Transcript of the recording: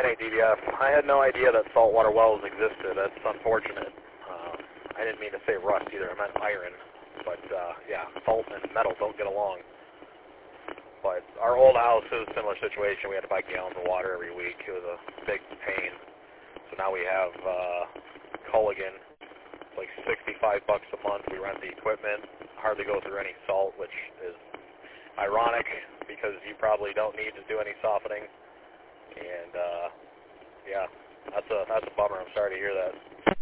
NADDF. I had no idea that saltwater wells existed. That's unfortunate. I didn't mean to say rust either. I meant iron. But, yeah, salt and metal don't get along. But our old house is a similar situation. We had to buy gallons of water every week. It was a big pain. So now we have Culligan. It's like $65 a month. We rent the equipment. Hardly go through any salt, which is ironic because you probably don't need to do any softening. And, yeah, that's a bummer. I'm sorry to hear that.